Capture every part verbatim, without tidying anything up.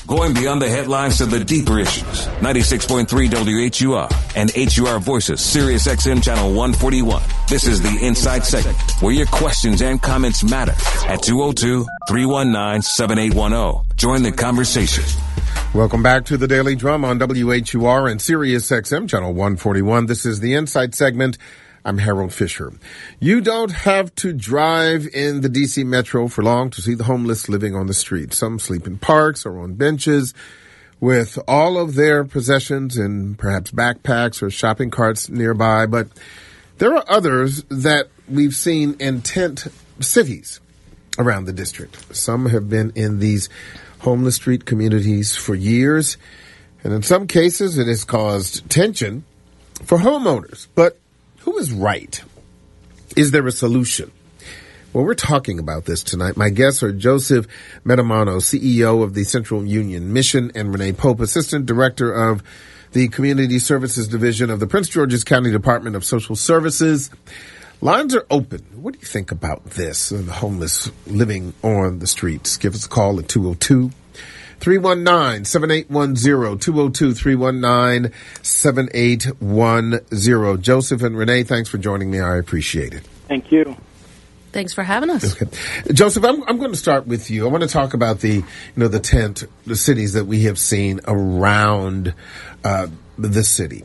Going beyond the headlines to the deeper issues. ninety-six point three W H U R and H U R Voices, Sirius X M Channel one forty-one. This is the Inside segment where your questions and comments matter at two oh two, three one nine, seven eight one oh. Join the conversation. Welcome back to the Daily Drum on W H U R and Sirius X M Channel one forty-one. This is the Inside segment. I'm Harold Fisher. You don't have to drive in the D C Metro for long to see the homeless living on the street. Some sleep in parks or on benches with all of their possessions in perhaps backpacks or shopping carts nearby. But there are others that we've seen in tent cities around the district. Some have been in these homeless street communities for years, and in some cases it has caused tension for homeowners. But who is right? Is there a solution? Well, we're talking about this tonight. My guests are Joseph Metamano, C E O of the Central Union Mission, and Renee Pope, Assistant Director of the Community Services Division of the Prince George's County Department of Social Services. Lines are open. What do you think about this, the homeless living on the streets? Give us a call at two oh two, three one nine, seven eight one oh, two oh two, three one nine, seven eight one oh. Joseph and Renee, thanks for joining me. I appreciate it. Thank you. Thanks for having us. Okay. Joseph, I'm, I'm going to start with you. I want to talk about the, you know, the tent, the cities that we have seen around uh, the city.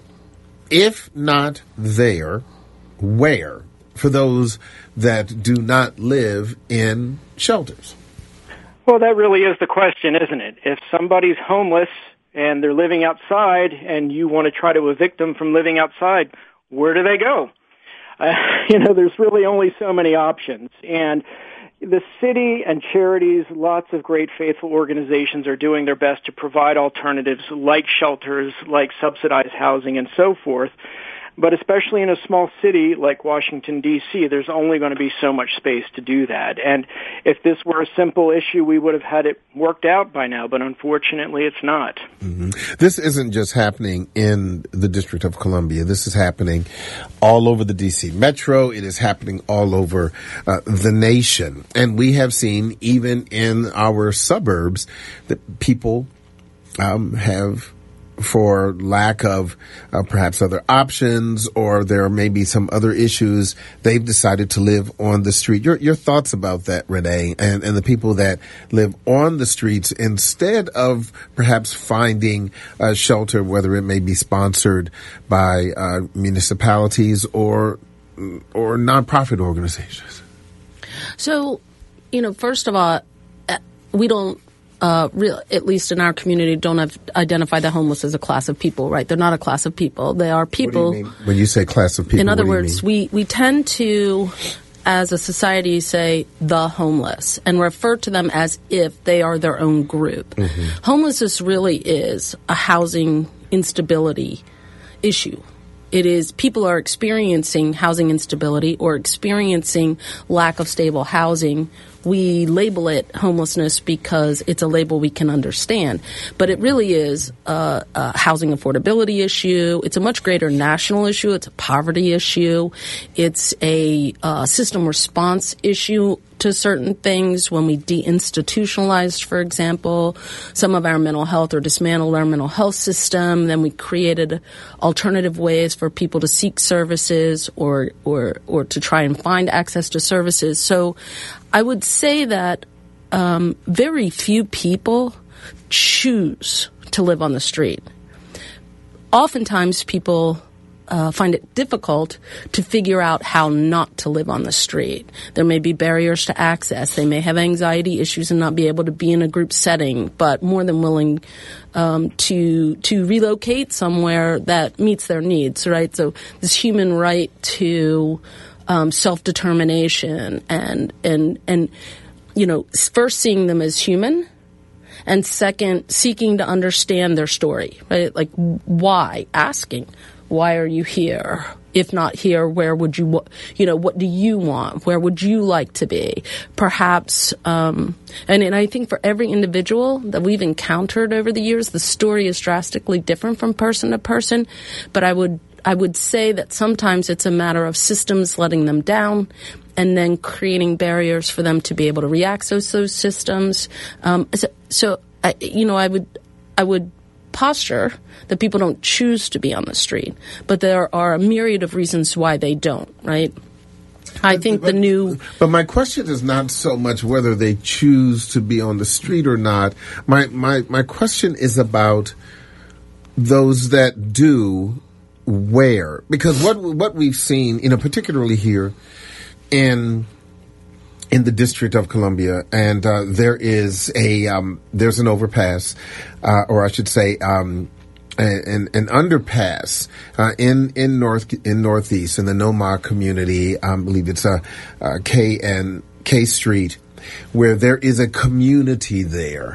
If not there, where? For those that do not live in shelters. Well, that really is the question, isn't it? If somebody's homeless and they're living outside and you want to try to evict them from living outside, where do they go? Uh, you know, there's really only so many options. And the city and charities, lots of great faithful organizations are doing their best to provide alternatives like shelters, like subsidized housing, and so forth. But especially in a small city like Washington, D C, there's only going to be so much space to do that. And if this were a simple issue, we would have had it worked out by now, but unfortunately it's not. Mm-hmm. This isn't just happening in the District of Columbia. This is happening all over the D C Metro. It is happening all over uh, the nation. And we have seen even in our suburbs that people um, have, for lack of uh, perhaps other options, or there may be some other issues, they've decided to live on the street. Your your thoughts about that, Renee, and, and the people that live on the streets instead of perhaps finding a shelter, whether it may be sponsored by uh, municipalities or or nonprofit organizations? So, you know, first of all, we don't Uh, real, at least in our community, don't have identify the homeless as a class of people, right? They're not a class of people. They are people. What do you mean when you say class of people? In other what words, do you mean? we, we tend to, as a society, say the homeless and refer to them as if they are their own group. Mm-hmm. Homelessness really is a housing instability issue. It is people are experiencing housing instability or experiencing lack of stable housing. We label it homelessness because it's a label we can understand. But it really is a, a housing affordability issue. It's a much greater national issue. It's a poverty issue. It's a uh, system response issue to certain things. When we deinstitutionalized, for example, some of our mental health or dismantled our mental health system, then we created alternative ways for people to seek services or or or to try and find access to services. So I would say that um, very few people choose to live on the street. Oftentimes people Uh, find it difficult to figure out how not to live on the street. There may be barriers to access. They may have anxiety issues and not be able to be in a group setting, but more than willing um, to to relocate somewhere that meets their needs, right? So this human right to um, self-determination and, and, and, you know, first seeing them as human, and second, seeking to understand their story, right? Like, why? Asking. Why are you here? If not here, where would you, you know, what do you want? Where would you like to be? Perhaps, um, and, and I think for every individual that we've encountered over the years, the story is drastically different from person to person. But I would, I would say that sometimes it's a matter of systems letting them down and then creating barriers for them to be able to reaccess those systems. Um, so, so I, you know, I would, I would posture that people don't choose to be on the street, but there are a myriad of reasons why they don't, right? I think but, the new... But my question is not so much whether they choose to be on the street or not. My, my, my question is about those that do, where. Because what, what we've seen, you know, particularly here in... in the District of Columbia, and uh, there is a um, there's an overpass, uh, or I should say, um, an, an underpass uh, in in north in Northeast in the Noma community. I believe it's a, a K and K Street, where there is a community there.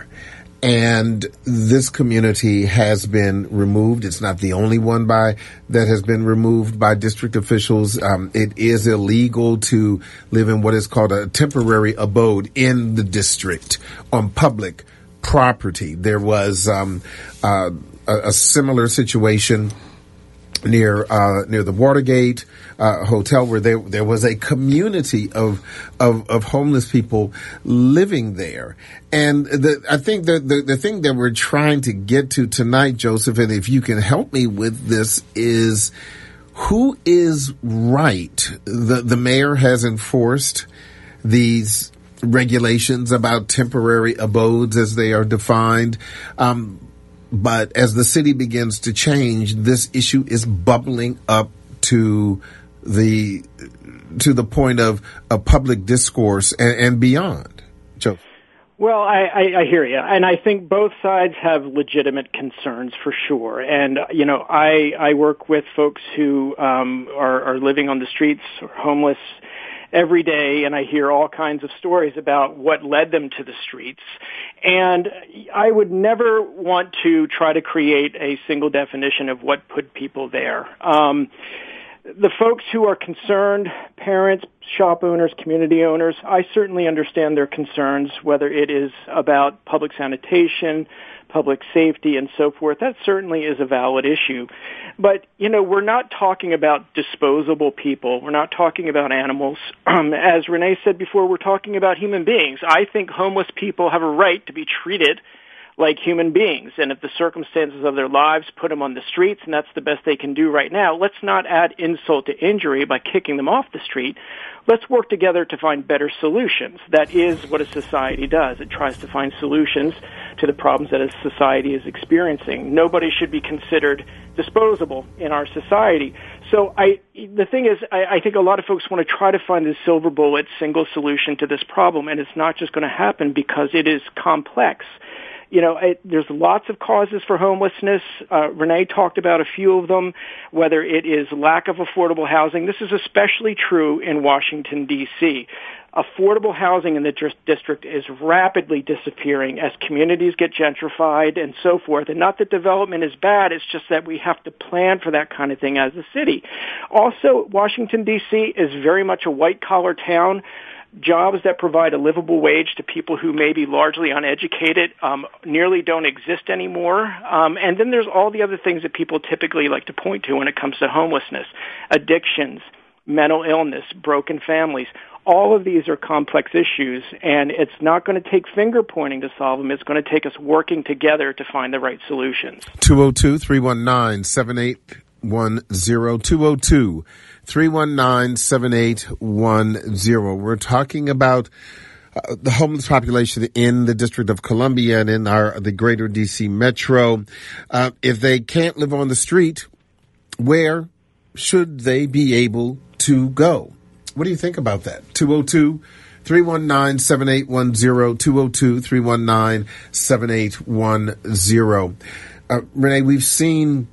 And this community has been removed. It's not the only one by that has been removed by district officials. Um, it is illegal to live in what is called a temporary abode in the district on public property. There was um, uh, a, a similar situation near uh, near the Watergate uh, Hotel, where there there was a community of of, of homeless people living there. And the, I think the, the the thing that we're trying to get to tonight, Joseph, and if you can help me with this, is who is right? The the mayor has enforced these regulations about temporary abodes as they are defined. Um, But as the city begins to change, this issue is bubbling up to the to the point of a public discourse and, and beyond. Joe. Well, I, I, I hear you, and I think both sides have legitimate concerns for sure. And you know, I I work with folks who um, are, are living on the streets, or homeless, every day, and I hear all kinds of stories about what led them to the streets. And I would never want to try to create a single definition of what put people there. Um, the folks who are concerned, parents, shop owners, community owners, I certainly understand their concerns, whether it is about public sanitation, public safety, and so forth. That certainly is a valid issue. But, you know, we're not talking about disposable people. We're not talking about animals. Um, as Renee said before, we're talking about human beings. I think homeless people have a right to be treated like human beings. And if the circumstances of their lives put them on the streets, and that's the best they can do right now, let's not add insult to injury by kicking them off the street. Let's work together to find better solutions. That is what a society does. It tries to find solutions to the problems that a society is experiencing. Nobody should be considered disposable in our society. So I, the thing is, I, I think a lot of folks want to try to find the silver bullet single solution to this problem, and it's not just going to happen because it is complex. You know, it, there's lots of causes for homelessness. Uh, Renee talked about a few of them, whether it is lack of affordable housing. This is especially true in Washington, D C Affordable housing in the district is rapidly disappearing as communities get gentrified and so forth. And not that development is bad, it's just that we have to plan for that kind of thing as a city. Also, Washington, D C is very much a white-collar town. Jobs that provide a livable wage to people who may be largely uneducated um, nearly don't exist anymore. Um, and then there's all the other things that people typically like to point to when it comes to homelessness: addictions, mental illness, broken families. All of these are complex issues, and it's not going to take finger pointing to solve them. It's going to take us working together to find the right solutions. two oh two, three one nine, seven eight one zero, two oh two, three one nine, seven eight one zero. We're talking about uh, the homeless population in the District of Columbia and in our the greater D C metro. Uh, if they can't live on the street, where should they be able to go? What do you think about that? two oh two, three one nine, seven eight one zero, two oh two, three one nine, seven eight one zero. Uh, Renee, we've seen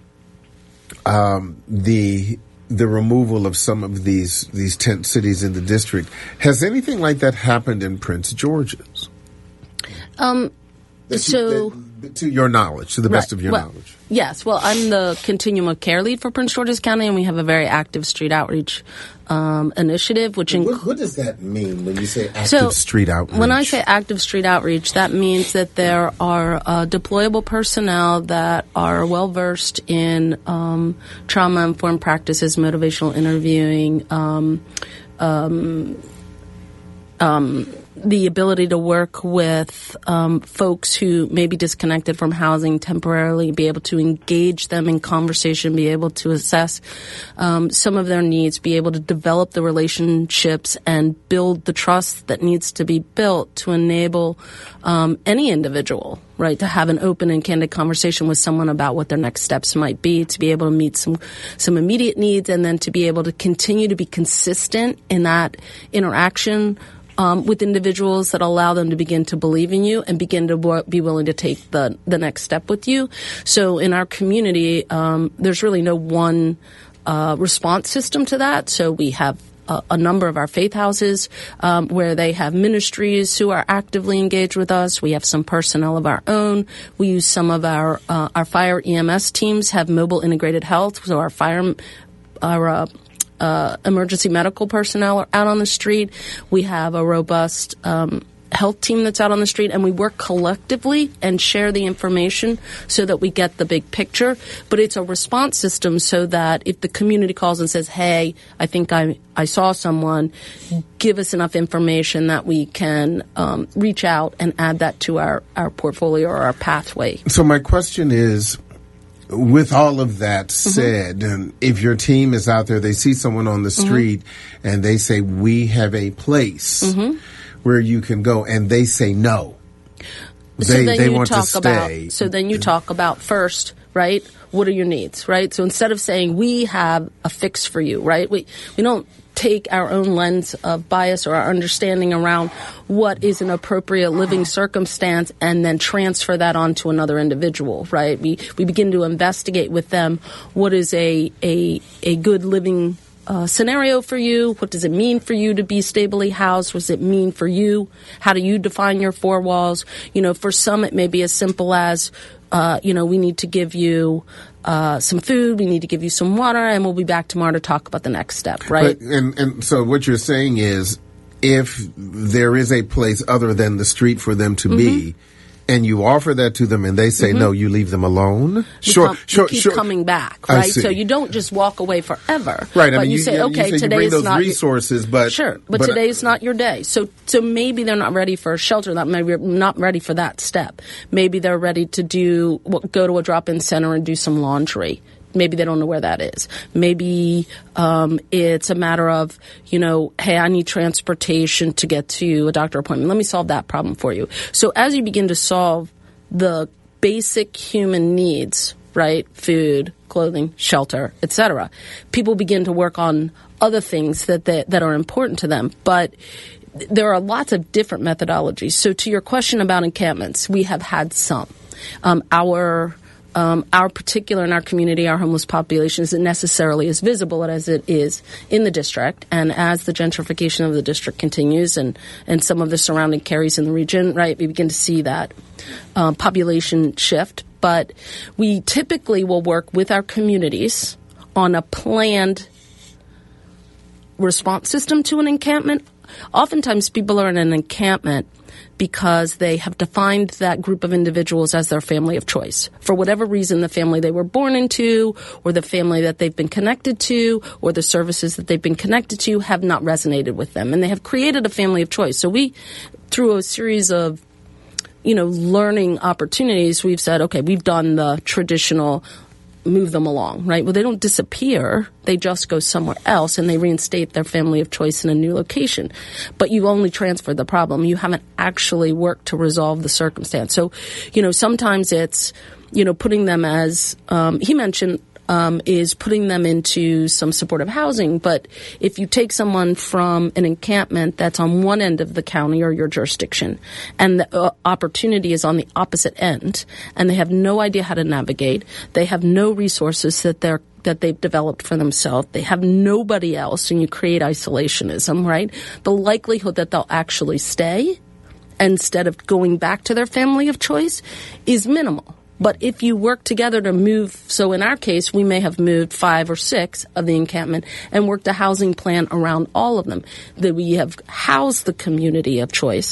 um, the the removal of some of these these tent cities in the district. Has anything like that happened in Prince George's? Um, that so... You, that, to your knowledge, to the best right. of your well, knowledge. Yes. Well, I'm the Continuum of Care lead for Prince George's County, and we have a very active street outreach um, initiative. Which what, inc- what does that mean when you say active so, street outreach? When I say active street outreach, that means that there are uh, deployable personnel that are well-versed in um, trauma-informed practices, motivational interviewing, um, um, um, the ability to work with um, folks who may be disconnected from housing temporarily, be able to engage them in conversation, be able to assess um, some of their needs, be able to develop the relationships and build the trust that needs to be built to enable um, any individual, right, to have an open and candid conversation with someone about what their next steps might be, to be able to meet some some immediate needs, and then to be able to continue to be consistent in that interaction Um, with individuals that allow them to begin to believe in you and begin to w- be willing to take the, the next step with you. So in our community, um, there's really no one uh, response system to that. So we have a, a number of our faith houses um, where they have ministries who are actively engaged with us. We have some personnel of our own. We use some of our uh, our fire E M S teams have mobile integrated health. So our fire our uh, Uh, emergency medical personnel are out on the street. We have a robust um, health team that's out on the street, and we work collectively and share the information so that we get the big picture. But it's a response system so that if the community calls and says, hey, I think I, I saw someone, give us enough information that we can um, reach out and add that to our, our portfolio or our pathway. So my question is, with all of that said, mm-hmm. if your team is out there, they see someone on the street mm-hmm. and they say, we have a place mm-hmm. where you can go, and they say no. So they then they you want talk to stay. About, so then you talk about first, right, what are your needs, right? So instead of saying we have a fix for you, right, we, we don't take our own lens of bias or our understanding around what is an appropriate living circumstance and then transfer that on to another individual, right? We we begin to investigate with them what is a a, a good living uh, scenario for you. What does it mean for you to be stably housed? What does it mean for you? How do you define your four walls? You know, for some it may be as simple as, uh, you know, we need to give you Uh, some food, we need to give you some water, and we'll be back tomorrow to talk about the next step, right? But, and, and so what you're saying is, if there is a place other than the street for them to mm-hmm. be, and you offer that to them and they say, mm-hmm. no, you leave them alone? We sure, come, sure, keep sure. coming back, right? So you don't just walk away forever. Right. But I mean, you, you say, yeah, okay, you say today you bring is those not resources, but sure, but, but today is not your day. So, so maybe they're not ready for a shelter. That maybe not ready for that step. Maybe they're ready to do go to a drop-in center and do some laundry. Maybe they don't know where that is. Maybe um, it's a matter of, you know, hey, I need transportation to get to a doctor appointment. Let me solve that problem for you. So as you begin to solve the basic human needs, right, food, clothing, shelter, et cetera, people begin to work on other things that they, that are important to them. But there are lots of different methodologies. So to your question about encampments, we have had some. Um, our Um, our particular in our community, our homeless population isn't necessarily as visible as it is in the district. And as the gentrification of the district continues and, and some of the surrounding carries in the region, right, we begin to see that uh, population shift. But we typically will work with our communities on a planned response system to an encampment. Oftentimes people are in an encampment because they have defined that group of individuals as their family of choice. For whatever reason, the family they were born into, or the family that they've been connected to, or the services that they've been connected to have not resonated with them. And they have created a family of choice. So we, through a series of, you know, learning opportunities, we've said, okay, we've done the traditional move them along, right? Well, they don't disappear. They just go somewhere else and they reinstate their family of choice in a new location. But you only transferred the problem. You haven't actually worked to resolve the circumstance. So, you know, sometimes it's, you know, putting them as, um, he mentioned, Um, is putting them into some supportive housing. But if you take someone from an encampment that's on one end of the county or your jurisdiction, and the uh, opportunity is on the opposite end, and they have no idea how to navigate, they have no resources that they're that they've developed for themselves, they have nobody else, and you create isolationism, right? The likelihood that they'll actually stay instead of going back to their family of choice is minimal. But if you work together to move, so in our case, we may have moved five or six of the encampment and worked a housing plan around all of them, that we have housed the community of choice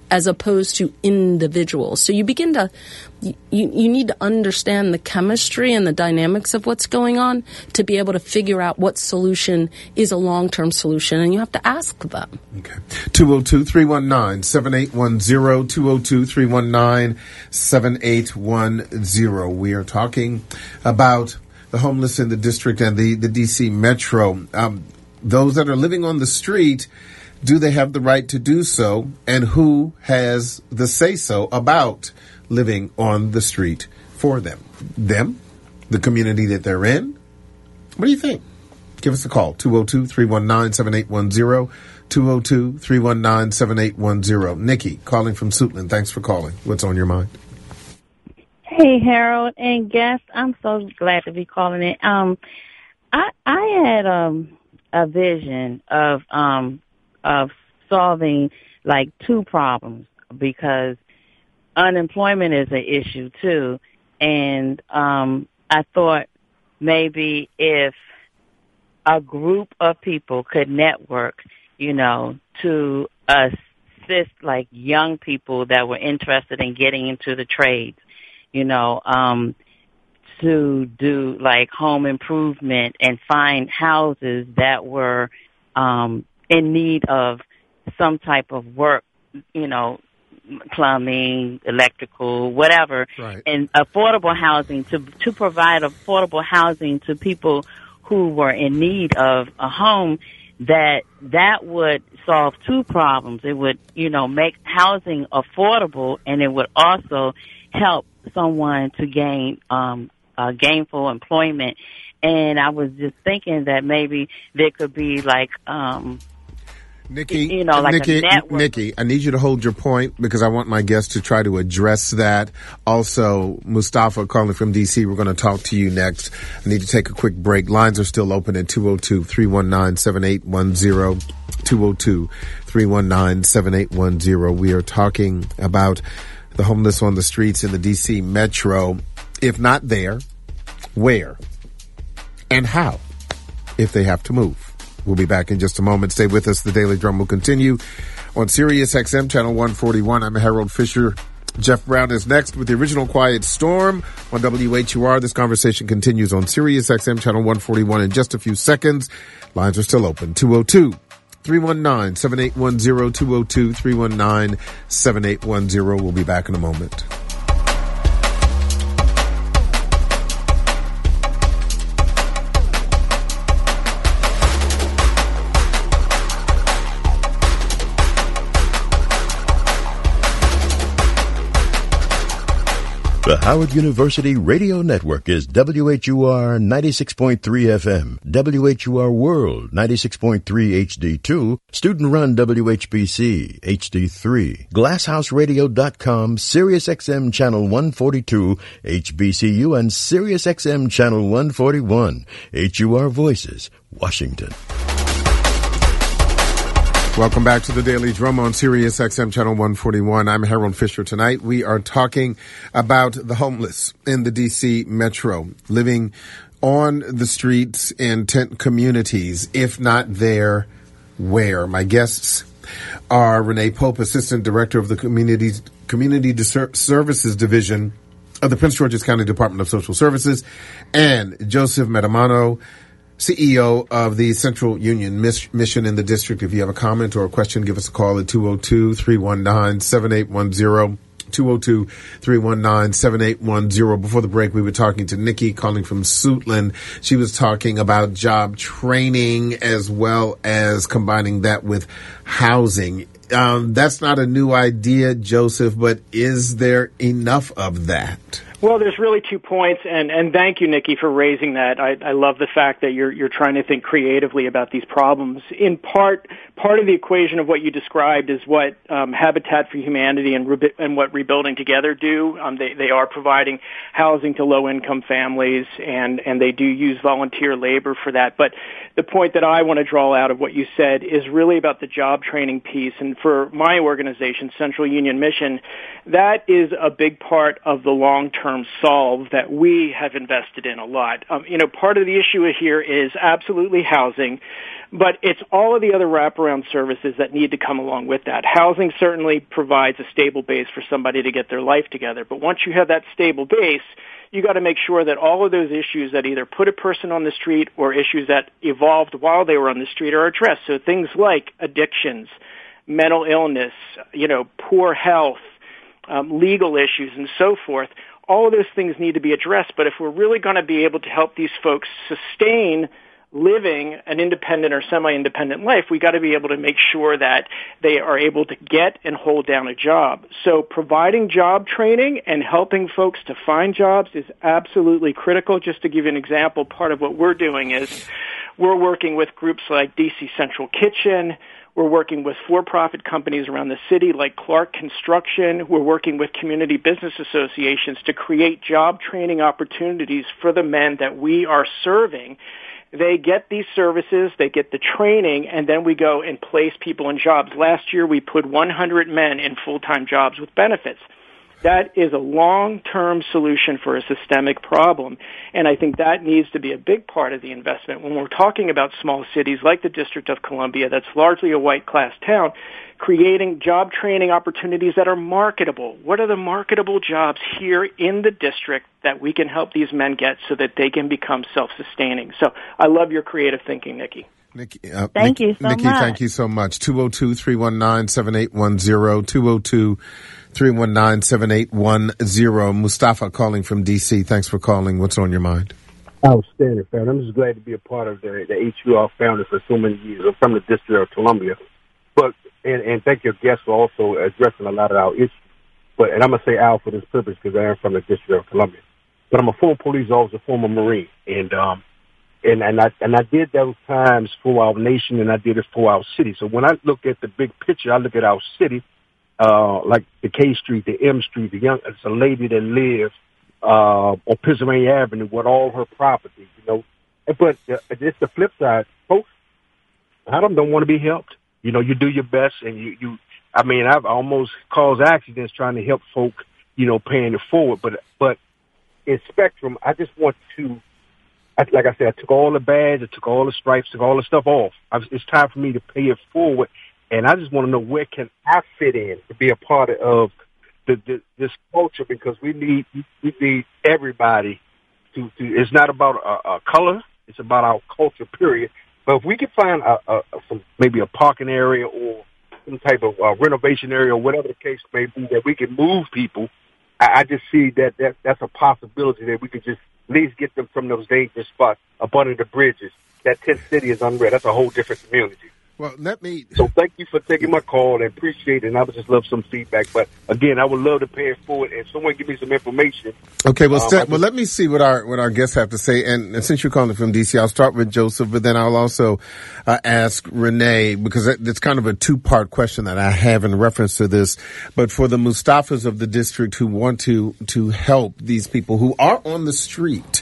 as opposed to individuals. So you begin to, you, you need to understand the chemistry and the dynamics of what's going on to be able to figure out what solution is a long-term solution, and you have to ask them. Okay. two oh two, three one nine, seven eight one zero, two oh two, three one nine, seven eight one zero. We are talking about the homeless in the district and the, the D C Metro. Um, those that are living on the street, do they have the right to do so? And who has the say-so about living on the street for them? Them? The community that they're in? What do you think? Give us a call, two oh two, three one nine, seven eight one zero, two oh two, three one nine, seven eight one zero. Nikki, calling from Suitland. Thanks for calling. What's on your mind? Hey, Harold and guests. I'm so glad to be calling in. Um, I, I had um, a vision of um, of solving like two problems, because unemployment is an issue too. And um, I thought maybe if a group of people could network, you know, to assist like young people that were interested in getting into the trades, you know, um, to do like home improvement and find houses that were um, in need of some type of work, you know, plumbing, electrical, whatever, right. And affordable housing to to provide affordable housing to people who were in need of a home. That that would solve two problems. It would, you know, make housing affordable, and it would also help someone to gain um, uh, gainful employment. And I was just thinking that maybe there could be like, um, Nikki, you know, like Nikki, a network. Nikki, I need you to hold your point because I want my guests to try to address that. Also, Mustafa calling from D C, we're going to talk to you next. I need to take a quick break. Lines are still open at two oh two, three one nine, seven eight one zero, two oh two, three one nine, seven eight one zero. We are talking about the homeless on the streets in the D C Metro. If not there, where and how, if they have to move. We'll be back in just a moment. Stay with us. The Daily Drum will continue on Sirius X M Channel one forty-one. I'm Harold Fisher. Jeff Brown is next with the original Quiet Storm on W H U R. This conversation continues on Sirius X M Channel one forty-one in just a few seconds. Lines are still open. two oh two, three one nine, seven eight one zero, two oh two, three one nine, seven eight one zero. We'll be back in a moment. The Howard University Radio Network is W H U R ninety-six point three F M, W H U R World ninety-six point three H D two, student-run W H B C H D three, glasshouse radio dot com, Sirius X M Channel one forty-two H B C U, and Sirius X M Channel one forty-one H U R Voices, Washington. Welcome back to the Daily Drum on Sirius X M Channel one forty-one. I'm Harold Fisher. Tonight we are talking about the homeless in the D C Metro, living on the streets in tent communities. If not there, where? My guests are Renee Pope, Assistant Director of the Community, Community Dis- Services Division of the Prince George's County Department of Social Services, and Joseph Metamano, C E O of the Central Union Mission in the district. If you have a comment or a question, give us a call at two oh two, three one nine, seven eight one zero, two oh two, three one nine, seven eight one zero. Before the break, we were talking to Nikki calling from Suitland. She was talking about job training as well as combining that with housing. Um, that's not a new idea, Joseph, but is there enough of that? Well, there's really two points, and, and thank you, Nikki, for raising that. I, I love the fact that you're you're trying to think creatively about these problems. In part, part of the equation of what you described is what um, Habitat for Humanity and, Re- and what Rebuilding Together do. Um, they they are providing housing to low-income families, and and they do use volunteer labor for that. But the point that I want to draw out of what you said is really about the job training piece. And for my organization, Central Union Mission, that is a big part of the long-term long-term solve that we have invested in a lot. Um, you know, part of the issue here is absolutely housing, but it's all of the other wraparound services that need to come along with that. Housing certainly provides a stable base for somebody to get their life together, but once you have that stable base, you got to make sure that all of those issues that either put a person on the street or issues that evolved while they were on the street are addressed. So things like addictions, mental illness, you know, poor health, um, legal issues, and so forth. All of those things need to be addressed. But if we're really going to be able to help these folks sustain living an independent or semi-independent life, we got to be able to make sure that they are able to get and hold down a job. So providing job training and helping folks to find jobs is absolutely critical. Just to give you an example, part of what we're doing is we're working with groups like D C Central Kitchen. We're working with for-profit companies around the city like Clark Construction. We're working with community business associations to create job training opportunities for the men that we are serving. They get these services, they get the training, and then we go and place people in jobs. Last year, we put one hundred men in full-time jobs with benefits. That is a long-term solution for a systemic problem, and I think that needs to be a big part of the investment. When we're talking about small cities like the District of Columbia, that's largely a white-class town, creating job training opportunities that are marketable. What are the marketable jobs here in the district that we can help these men get so that they can become self-sustaining? So I love your creative thinking, Nikki. Nikki, uh, thank Nikki, you so Nikki, much. thank you so much. two oh two, three one nine, seven eight one zero, two oh two, three one nine, seven eight one zero. Mustafa calling from D C. Thanks for calling. What's on your mind? Outstanding, fan. I'm just glad to be a part of the, the H U R family for so many years. I'm from the District of Columbia. But and, and thank your guests for also addressing a lot of our issues. But and I'm gonna say Al for this purpose because I am from the District of Columbia. But I'm a former police officer, former Marine, and um and and I and I did those times for our nation, and I did it for our city. So when I look at the big picture, I look at our city, uh, like the K Street, the M Street, the young. It's a lady that lives uh, on Pennsylvania Avenue with all her property, you know. But uh, it's the flip side, folks. A lot of them don't want to be helped. You know, you do your best, and you, you. I mean, I've almost caused accidents trying to help folk, you know, paying it forward. But but in Spectrum, I just want to. Like I said, I took all the badge, I took all the stripes, took all the stuff off. I was, it's time for me to pay it forward, and I just want to know where can I fit in to be a part of the, the, this culture, because we need we need everybody to. to it's not about a, a color; it's about our culture. Period. But if we can find a, a, some maybe a parking area or some type of uh, renovation area or whatever the case may be, that we can move people, I, I just see that, that that's a possibility that we could just at least get them from those dangerous spots up under the bridges. That tent city is unreal. That's a whole different community. Well, let me. So thank you for taking my call and appreciate it. And I would just love some feedback. But again, I would love to pay it forward. And someone give me some information. Okay, well, um, st- just, well, let me see what our what our guests have to say. And, and since you're calling from D C, I'll start with Joseph, but then I'll also uh, ask Renee, because it's kind of a two part question that I have in reference to this. But for the Mustafas of the district who want to to help these people who are on the street,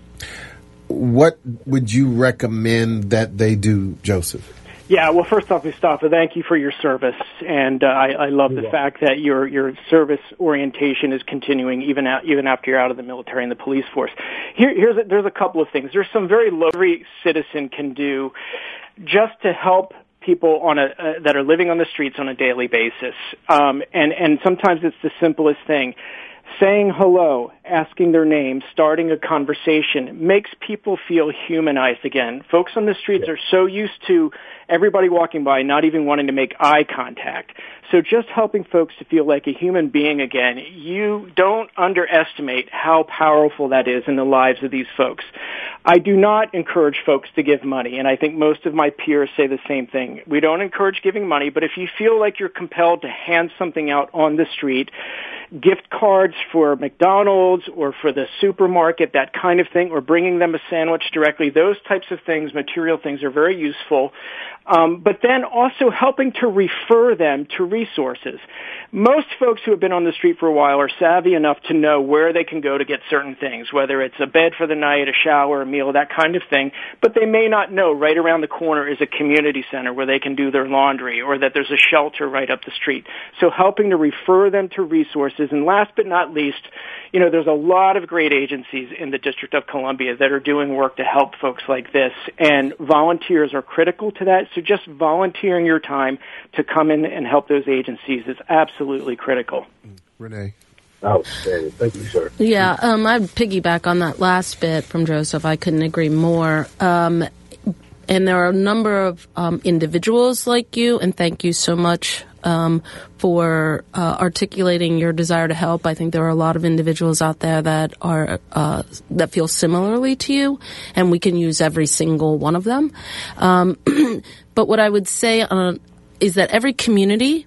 what would you recommend that they do, Joseph? Yeah, well, first off, Mustafa, thank you for your service, and uh, I, I love the yeah. fact that your your service orientation is continuing even out, even after you're out of the military and the police force. Here, here's a, there's a couple of things. There's some very low every citizen can do just to help people on a uh, that are living on the streets on a daily basis, um, and and sometimes it's the simplest thing. Saying hello, asking their name, starting a conversation makes people feel humanized again. Folks on the streets yeah. are so used to everybody walking by not even wanting to make eye contact. So just helping folks to feel like a human being again, you don't underestimate how powerful that is in the lives of these folks. I do not encourage folks to give money, and I think most of my peers say the same thing. We don't encourage giving money, but if you feel like you're compelled to hand something out on the street, gift cards for McDonald's or for the supermarket, that kind of thing, or bringing them a sandwich directly, those types of things, material things, are very useful. Um, but then also helping to refer them to resources. Most folks who have been on the street for a while are savvy enough to know where they can go to get certain things, whether it's a bed for the night, a shower, a meal, that kind of thing. But they may not know right around the corner is a community center where they can do their laundry, or that there's a shelter right up the street. So helping to refer them to resources. And last but not least, you know, there's there's a lot of great agencies in the District of Columbia that are doing work to help folks like this, and volunteers are critical to that. So just volunteering your time to come in and help those agencies is absolutely critical. Renee. Outstanding. Thank you, sir. Yeah, um, I'd piggyback on that last bit from Joseph. I couldn't agree more. Um, and there are a number of um, individuals like you, and thank you so much um, for uh, articulating your desire to help. I think there are a lot of individuals out there that are uh, that feel similarly to you, and we can use every single one of them. Um, but what I would say uh, is that every community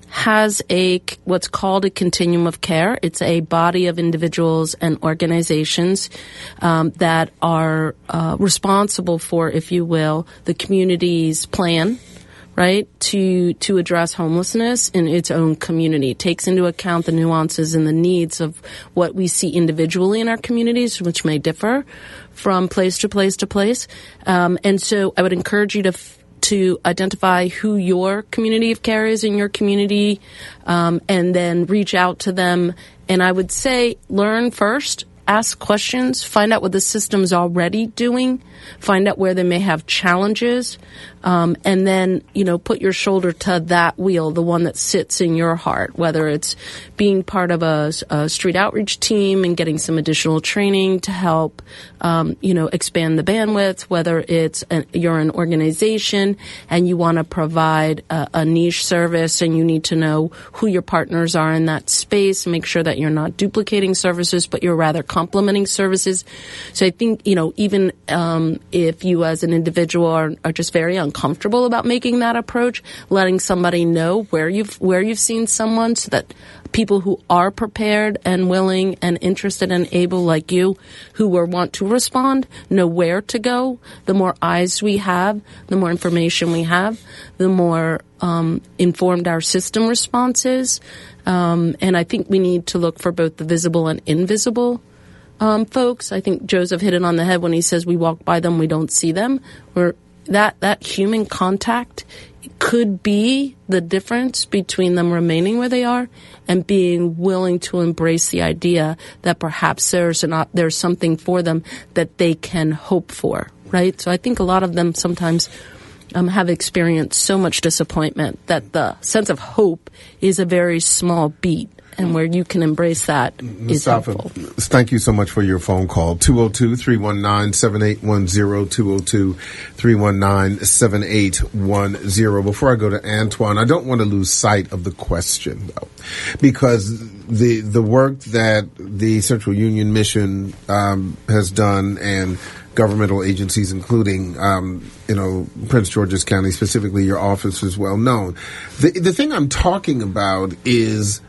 has a what's called a continuum of care. It's a body of individuals and organizations um, that are uh, responsible for, if you will, the community's plan, right, to to address homelessness in its own community. It takes into account the nuances and the needs of what we see individually in our communities, which may differ from place to place to place. Um, and so I would encourage you to f- to identify who your community of care is in your community, um, and then reach out to them. And I would say learn first, ask questions, find out what the system's already doing, find out where they may have challenges, um, and then, you know, put your shoulder to that wheel, the one that sits in your heart, whether it's being part of a, a street outreach team and getting some additional training to help, um, you know, expand the bandwidth, whether it's an, you're an organization and you want to provide a, a niche service and you need to know who your partners are in that space, make sure that you're not duplicating services, but you're rather complementing services. So I think, you know, even um, if you as an individual are, are just very uncomfortable about making that approach, letting somebody know where you've where you've seen someone, so that people who are prepared and willing and interested and able, like you, who will want to respond, know where to go. The more eyes we have, the more information we have, the more um, informed our system response is. Um, and I think we need to look for both the visible and invisible um, folks. I think Joseph hit it on the head when he says we walk by them, we don't see them. We're That that human contact could be the difference between them remaining where they are and being willing to embrace the idea that perhaps there's an, there's something for them that they can hope for, right? So I think a lot of them sometimes um, have experienced so much disappointment that the sense of hope is a very small beat. And where you can embrace that is helpful. Thank you so much for your phone call. two oh two, three one nine, seven eight one zero, two oh two, three one nine, seven eight one zero. Before I go to Antoine, I don't want to lose sight of the question, though, because the the work that the Central Union Mission um, has done, and governmental agencies, including, um, you know, Prince George's County, specifically your office, is well known. The, the thing I'm talking about is...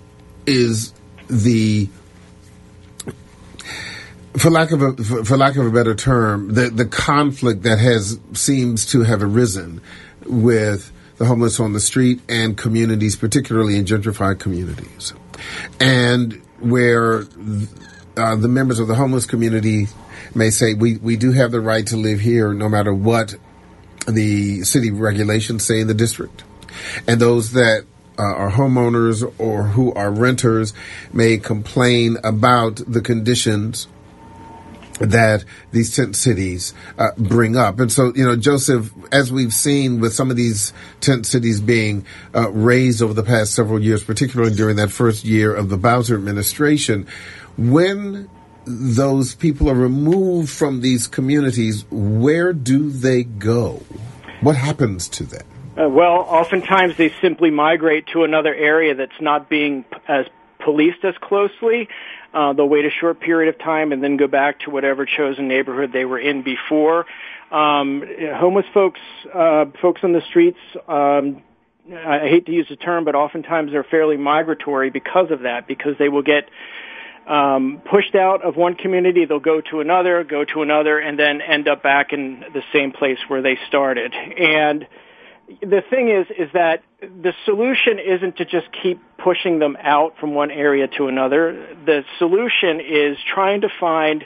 is the, for lack of a for, for lack of a better term, the the conflict that has seems to have arisen with the homeless on the street and communities, particularly in gentrified communities, and where uh, the members of the homeless community may say we we do have the right to live here no matter what the city regulations say in the district, and those that Uh, are homeowners or who are renters may complain about the conditions that these tent cities uh, bring up. And so, you know, Joseph, as we've seen with some of these tent cities being uh, raised over the past several years, particularly during that first year of the Bowser administration, when those people are removed from these communities, where do they go? What happens to them? Uh, well, oftentimes they simply migrate to another area that's not being p- as policed as closely. Uh, they'll wait a short period of time and then go back to whatever chosen neighborhood they were in before. Um, homeless folks, uh, folks on the streets, um, I hate to use the term, but oftentimes they're fairly migratory because of that, because they will get um, pushed out of one community, they'll go to another, go to another, and then end up back in the same place where they started. And the thing is, is that the solution isn't to just keep pushing them out from one area to another. The solution is trying to find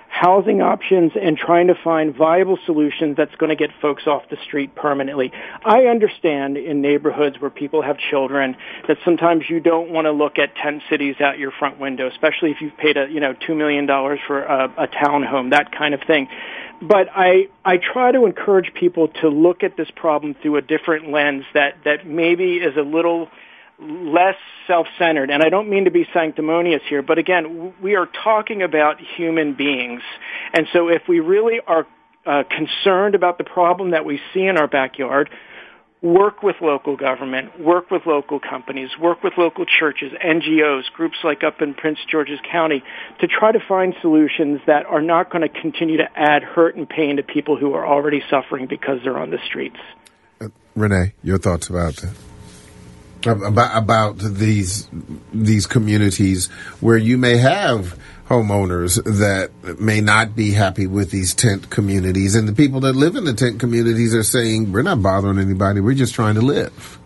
housing options and trying to find viable solutions that's going to get folks off the street permanently. I understand in neighborhoods where people have children that sometimes you don't want to look at tent cities out your front window, especially if you've paid a, you know, two million dollars for a, a townhome, that kind of thing. But I, I try to encourage people to look at this problem through a different lens that, that maybe is a little less self-centered. And I don't mean to be sanctimonious here, but again, we are talking about human beings. And so if we really are uh, concerned about the problem that we see in our backyard, work with local government, work with local companies, work with local churches, N G Os, groups like up in Prince George's County to try to find solutions that are not going to continue to add hurt and pain to people who are already suffering because they're on the streets. Uh, Renee, your thoughts about that? About, about these these communities where you may have homeowners that may not be happy with these tent communities, and the people that live in the tent communities are saying, we're not bothering anybody, we're just trying to live.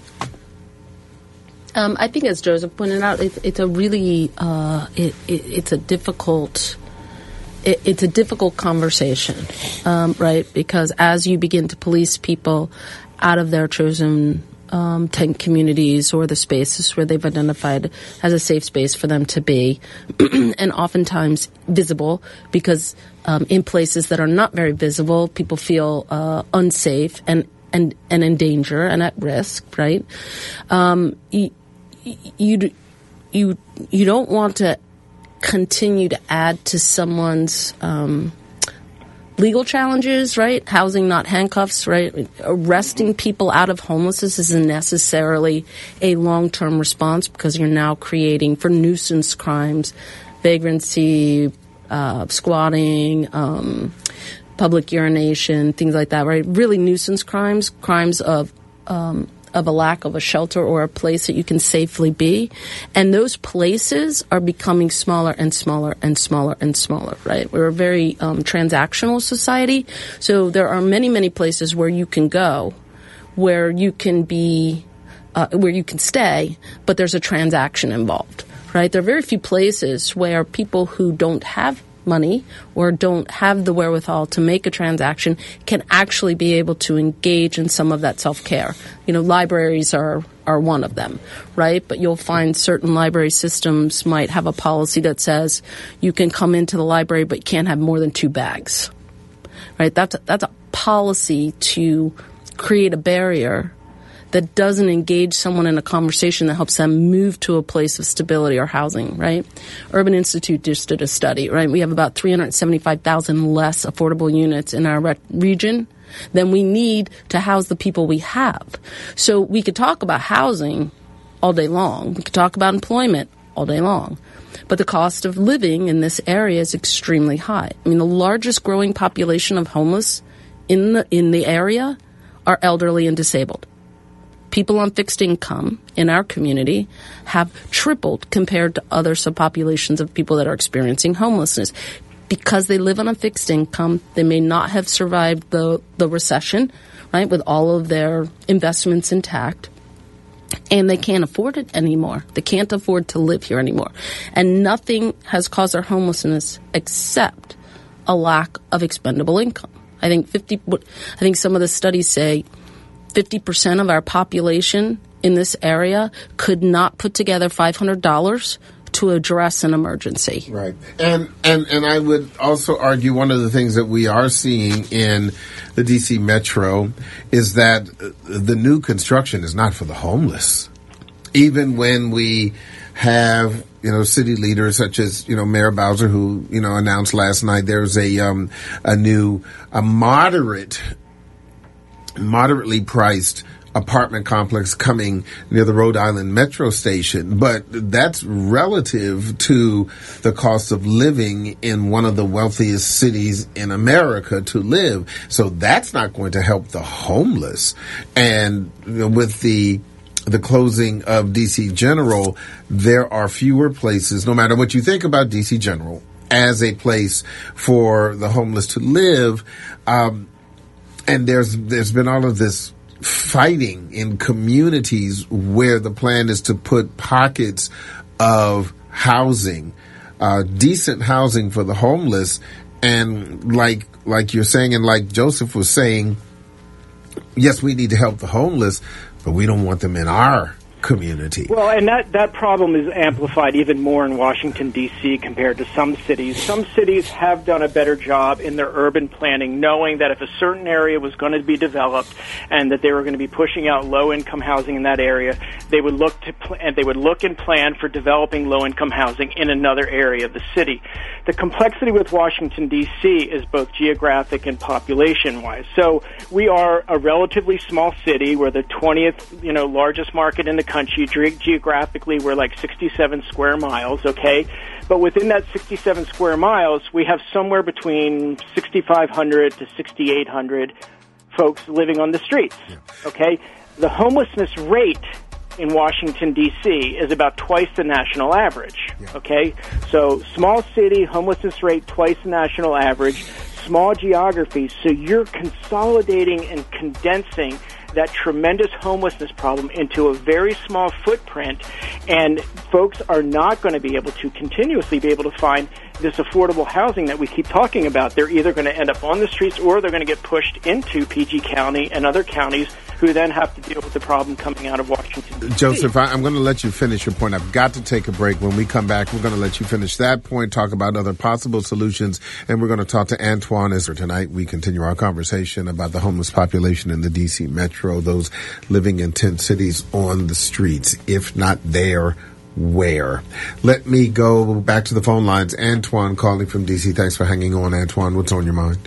Um, I think, as Joseph pointed out, it's, it's a really uh, it, it, it's a difficult it, it's a difficult conversation, um, right? Because as you begin to police people out of their chosen Um, tent communities or the spaces where they've identified as a safe space for them to be, and oftentimes visible, because um, in places that are not very visible, people feel uh, unsafe and, and, and in danger and at risk, right? Um, you, you, you, you don't want to continue to add to someone's um legal challenges, right? Housing, not handcuffs, right? Arresting people out of homelessness isn't necessarily a long-term response, because you're now creating, for nuisance crimes, vagrancy, uh, squatting, um, public urination, things like that, right? Really nuisance crimes, crimes of um, of a lack of a shelter or a place that you can safely be. And those places are becoming smaller and smaller and smaller and smaller, right? We're a very um, transactional society. So there are many, many places where you can go, where you can be, uh, where you can stay, but there's a transaction involved, right? There are very few places where people who don't have money or don't have the wherewithal to make a transaction can actually be able to engage in some of that self-care. You know, libraries are, are one of them, right? But you'll find certain library systems might have a policy that says you can come into the library but you can't have more than two bags, right? That's a, that's a policy to create a barrier that doesn't engage someone in a conversation that helps them move to a place of stability or housing, right? Urban Institute just did a study, right? We have about three hundred seventy-five thousand less affordable units in our re- region than we need to house the people we have. So we could talk about housing all day long. We could talk about employment all day long. But the cost of living in this area is extremely high. I mean, the largest growing population of homeless in the in the area are elderly and disabled. People on fixed income in our community have tripled compared to other subpopulations of people that are experiencing homelessness. Because they live on a fixed income, they may not have survived the, the recession, right, with all of their investments intact, and they can't afford it anymore. They can't afford to live here anymore. And nothing has caused their homelessness except a lack of expendable income. I think fifty. I think some of the studies say fifty percent of our population in this area could not put together five hundred dollars to address an emergency. Right. And, and, and I would also argue one of the things that we are seeing in the D C Metro is that the new construction is not for the homeless. Even when we have, you know, city leaders such as, you know, Mayor Bowser, who, you know, announced last night there's a, um, a new, a moderate moderately priced apartment complex coming near the Rhode Island Metro Station, but that's relative to the cost of living in one of the wealthiest cities in America to live. So that's not going to help the homeless. And you know, with the the closing of D C General, there are fewer places, no matter what you think about D C General as a place for the homeless to live. Um, And there's there's been all of this fighting in communities where the plan is to put pockets of housing uh, decent housing for the homeless. And like like you're saying, and like Joseph was saying, yes, we need to help the homeless, but we don't want them in our community. Well, and that, that problem is amplified even more in Washington, D C compared to some cities. Some cities have done a better job in their urban planning, knowing that if a certain area was going to be developed and that they were going to be pushing out low-income housing in that area, they would look to pl- and they would look and plan for developing low-income housing in another area of the city. The complexity with Washington, D C is both geographic and population-wise. So we are a relatively small city. We're the twentieth, you know, largest market in the country. Ge- geographically, we're like sixty-seven square miles, okay? But within that sixty-seven square miles, we have somewhere between sixty-five hundred to sixty-eight hundred folks living on the streets, okay? The homelessness rate in Washington, D C is about twice the national average, okay? So small city, homelessness rate twice the national average, small geography, so you're consolidating and condensing that tremendous homelessness problem into a very small footprint, and folks are not going to be able to continuously be able to find this affordable housing that we keep talking about. They're either going to end up on the streets or they're going to get pushed into P G County and other counties who then have to deal with the problem coming out of Washington, D C Joseph, I, I'm going to let you finish your point. I've got to take a break. When we come back, we're going to let you finish that point, talk about other possible solutions, and we're going to talk to Antoine Israel. Tonight, we continue our conversation about the homeless population in the D C metro, those living in tent cities on the streets. If not there, where? Let me go back to the phone lines. Antoine calling from D C. Thanks for hanging on, Antoine. What's on your mind?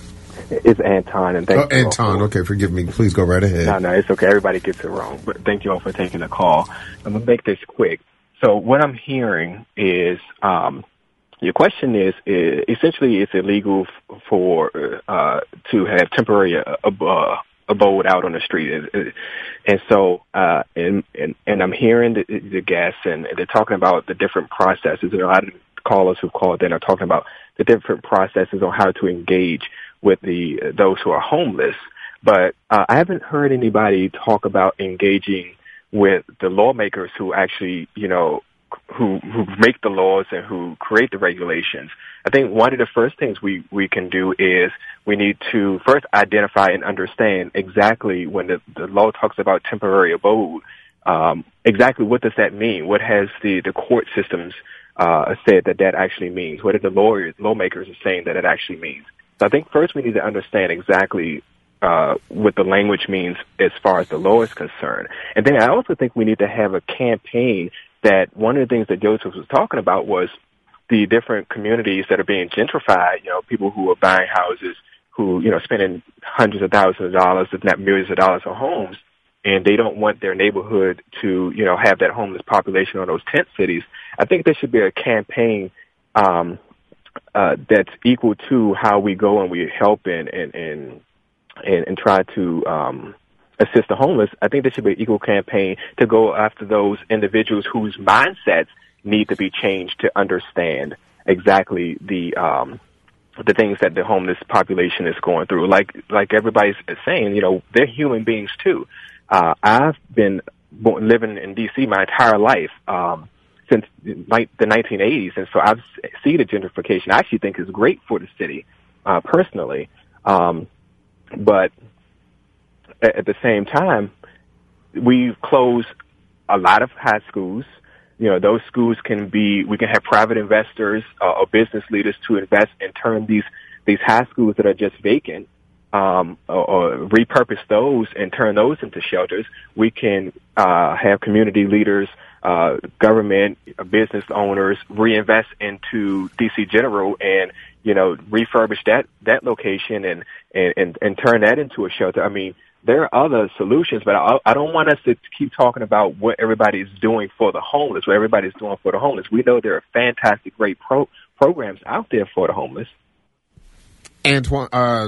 It's Anton, and thank oh, you. Anton, for, okay, forgive me. Please go right ahead. No, no, it's okay. Everybody gets it wrong, but thank you all for taking the call. I'm going to make this quick. So what I'm hearing is, um, your question is, is essentially it's illegal f- for, uh, to have temporary, uh, uh, abode out on the street. And so, uh, and, and, and I'm hearing the, the guests, and they're talking about the different processes. There are a lot of callers who've called in are talking about the different processes on how to engage with the uh, those who are homeless. But uh, I haven't heard anybody talk about engaging with the lawmakers who actually, you know, who who make the laws and who create the regulations. I think one of the first things we, we can do is we need to first identify and understand exactly when the, the law talks about temporary abode, um, exactly what does that mean? What has the, the court systems uh, said that that actually means? What are the lawyers, lawmakers are saying that it actually means? So I think first we need to understand exactly uh, what the language means as far as the law is concerned. And then I also think we need to have a campaign that one of the things that Joseph was talking about was the different communities that are being gentrified, you know, people who are buying houses, who, you know, spending hundreds of thousands of dollars, if not millions of dollars on homes, and they don't want their neighborhood to, you know, have that homeless population on those tent cities. I think there should be a campaign um, uh, that's equal to how we go and we help and and and, and, and try to um, assist the homeless. I think there should be an equal campaign to go after those individuals whose mindsets need to be changed to understand exactly the um, the things that the homeless population is going through. Like like everybody's saying, you know, they're human beings too. Uh, I've been born, living in D C my entire life um, since like the nineteen eighties, and so I've seen the gentrification. I actually think is great for the city, uh, personally. Um, but at, at the same time, we've closed a lot of high schools. You know, those schools can be, we can have private investors uh, or business leaders to invest and turn these, these high schools that are just vacant, um, or, or repurpose those and turn those into shelters. We can, uh, have community leaders, uh, government, uh, business owners reinvest into D C General and, you know, refurbish that, that location and, and, and, and turn that into a shelter. I mean, there are other solutions, but I, I don't want us to keep talking about what everybody's doing for the homeless, what everybody's doing for the homeless. We know there are fantastic, great pro- programs out there for the homeless. Antoine, uh,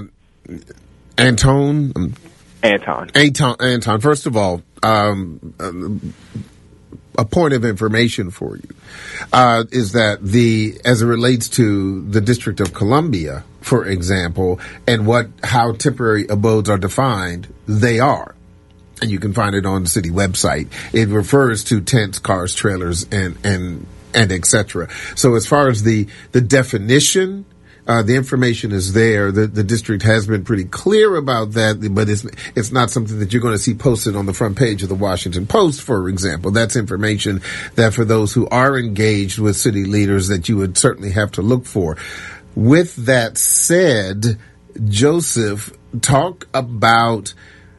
Antone? Anton. Anton, Anton. First of all, um, a point of information for you uh, is that the, as it relates to the District of Columbia, for example, and what how temporary abodes are defined, they are. And you can find it on the city website. It refers to tents, cars, trailers, and and and et cetera. So as far as the, the definition, Uh, the information is there. The, the district has been pretty clear about that, but it's, it's not something that you're going to see posted on the front page of the Washington Post, for example. That's information that for those who are engaged with city leaders that you would certainly have to look for. With that said, Joseph, talk about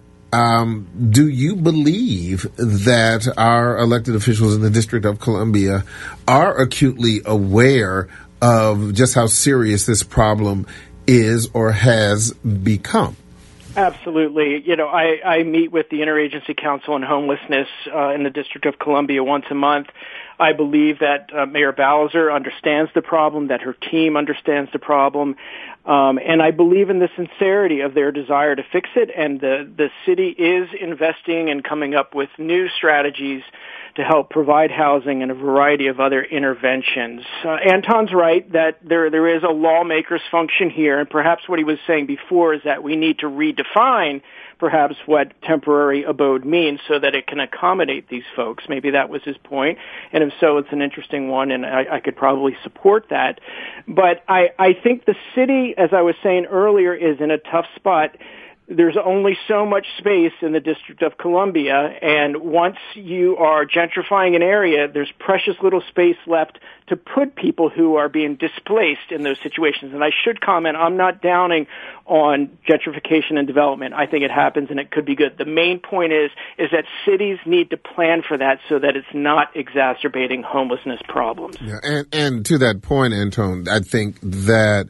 Um, do you believe that our elected officials in the District of Columbia are acutely aware of just how serious this problem is or has become? Absolutely. You know, I, I meet with the Interagency Council on Homelessness uh, in the District of Columbia once a month. I believe that uh, Mayor Bowser understands the problem, that her team understands the problem, um, and I believe in the sincerity of their desire to fix it, and the, the city is investing and coming up with new strategies to help provide housing and a variety of other interventions. Uh, Anton's right that there there is a lawmaker's function here, and perhaps what he was saying before is that we need to redefine perhaps what temporary abode means so that it can accommodate these folks. Maybe that was his point, and if so, it's an interesting one, and I, I could probably support that. But I, I think the city, as I was saying earlier, is in a tough spot. There's only so much space in the District of Columbia, and once you are gentrifying an area, there's precious little space left to put people who are being displaced in those situations. And I should comment, I'm not downing on gentrification and development. I think it happens and it could be good. The main point is, is that cities need to plan for that so that it's not exacerbating homelessness problems. Yeah, and, and to that point, Anton, I think that,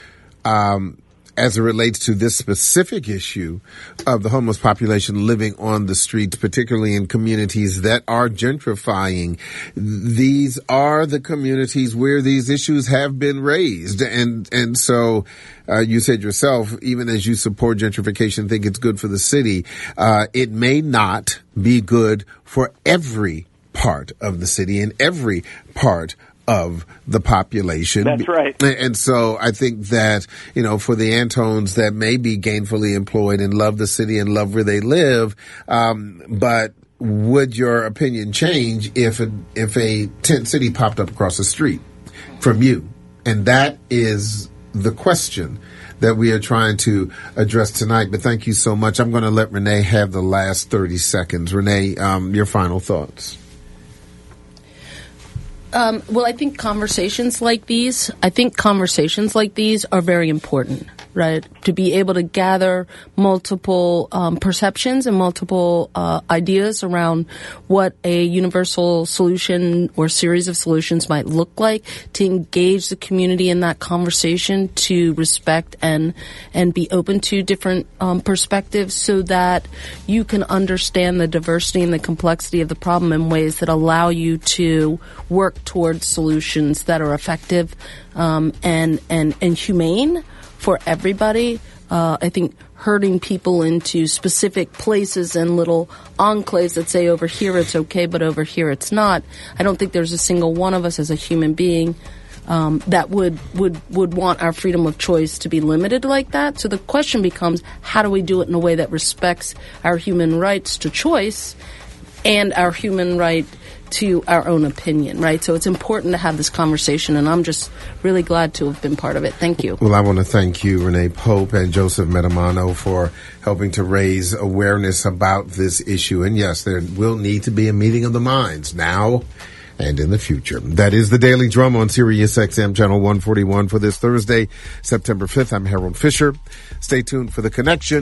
um, as it relates to this specific issue of the homeless population living on the streets, particularly in communities that are gentrifying, these are the communities where these issues have been raised. And, and so, uh, you said yourself, even as you support gentrification, think it's good for the city, uh, it may not be good for every part of the city and every part of the population. That's right. And so I think that, you know, for the Antons that may be gainfully employed and love the city and love where they live, um, but would your opinion change if a, if a tent city popped up across the street from you? And that is the question that we are trying to address tonight. But thank you so much. I'm going to let Renee have the last thirty seconds. Renee, um, your final thoughts. Um, well, I think conversations like these, I think conversations like these are very important, right? To be able to gather multiple um, perceptions and multiple uh, ideas around what a universal solution or series of solutions might look like, to engage the community in that conversation, to respect and and be open to different um, perspectives so that you can understand the diversity and the complexity of the problem in ways that allow you to work towards solutions that are effective um, and, and, and humane for everybody. Uh, I think herding people into specific places and little enclaves that say over here it's okay, but over here it's not. I don't think there's a single one of us as a human being um, that would, would, would want our freedom of choice to be limited like that. So the question becomes, how do we do it in a way that respects our human rights to choice and our human right to our own opinion, right? So it's important to have this conversation, and I'm just really glad to have been part of it. Thank you. Well, I want to thank you, Renee Pope and Joseph Metamano, for helping to raise awareness about this issue. And yes, there will need to be a meeting of the minds now and in the future. That is the Daily Drum on Sirius X M Channel one forty-one for this Thursday, September fifth. I'm Harold Fisher. Stay tuned for The Connection.